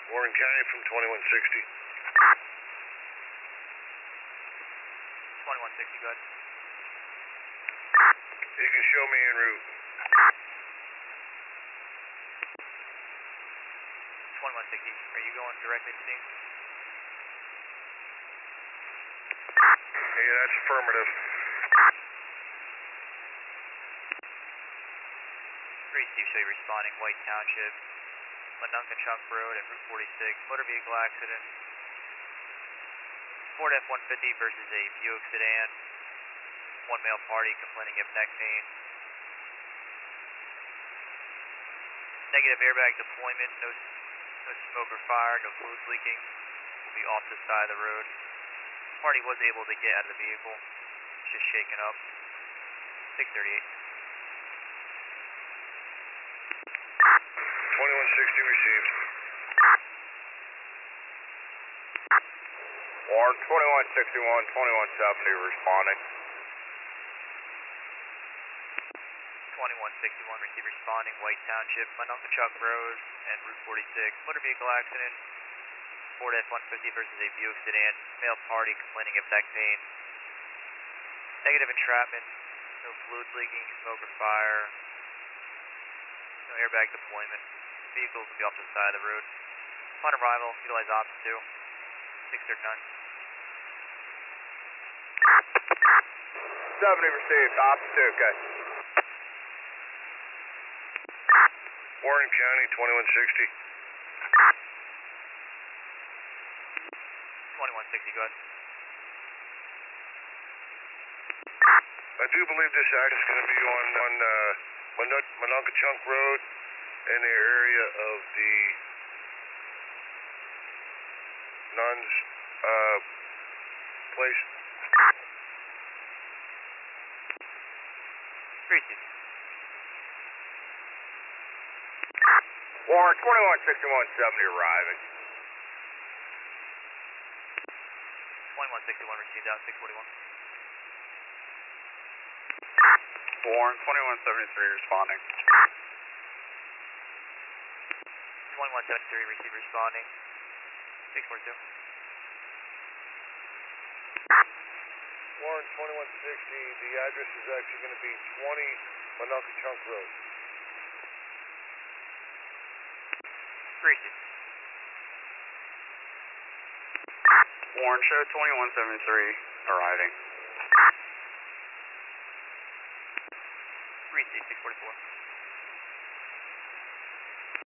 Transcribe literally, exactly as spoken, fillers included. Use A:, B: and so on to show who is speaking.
A: Warren County from twenty-one sixty.
B: twenty-one sixty, go ahead.
A: You can show me en route.
B: twenty-one sixty, are you going directly to scene?
A: Yeah, that's affirmative.
B: three Steve, show you responding, White Township, Mononkochunk Road at Route forty-six, motor vehicle accident. Ford F one fifty versus a Buick sedan. One male party complaining of neck pain. Negative airbag deployment, no, no smoke or fire, no fluids leaking. Will be off the side of the road. Party was able to get out of the vehicle, just shaken up. six thirty-eight.
A: twenty-one sixty received. Warren, twenty-one sixty-one, twenty-one seventy responding.
B: twenty-one sixty-one, receive responding, White Township, Mononkochunk Road and Route forty-six, motor vehicle accident. Ford F one fifty versus a Buick sedan, male party complaining of neck pain. Negative entrapment, no fluids leaking, smoke or fire, no airbag deployment. Vehicles will be off the side of the road. Upon arrival, utilize option two, six thirty-nine.
A: seventy received, option two, okay. Warren County, twenty-one sixty.
B: twenty-one sixty, go ahead.
A: I do believe this act is going to be on, on uh, Mon- Mononkochunk Road in the area of the nuns uh, place.
B: three Steve.
A: Warren, twenty-one sixty-one, seventy arriving.
B: twenty-one sixty-one received out, six forty-one.
A: Warren, twenty-one seventy-three responding.
B: twenty-one seventy-three received responding, six forty-two.
A: Warren, twenty-one sixty, the address is actually going to be twenty Mononkochunk Road.
B: three Steve.
A: Warren, show twenty-one seventy-three arriving.
B: three Steve, six forty-four.